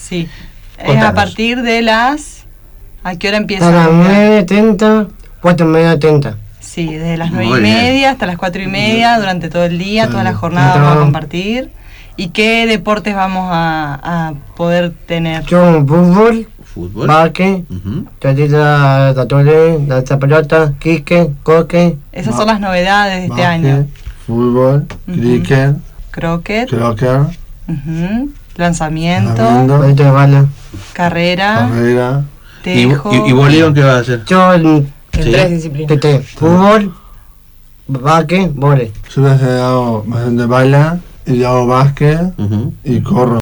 Sí. Es Contanos. a partir de las... ¿A qué hora empieza? A las 9:30, 4:30. Sí, desde las Muy 9:30 hasta las 4:30, durante todo el día, toda la jornada vamos a compartir. ¿Y qué deportes vamos a poder tener? Yo fútbol, Fútbol. básquet, tatita, tatuaje, lanza pelota, quique, coque, Esas son las novedades de este año. Básquet, fútbol, cricket, Croquet, croquet, lanzamiento, lanzamiento, bolita de bala. carrera, carrera, tejo. ¿Y Bolívar qué va a hacer? Yo Sí. 3 disciplinas. TT, fútbol, básquet, vóley. yo les he dado bastante bala y hago básquet y corro.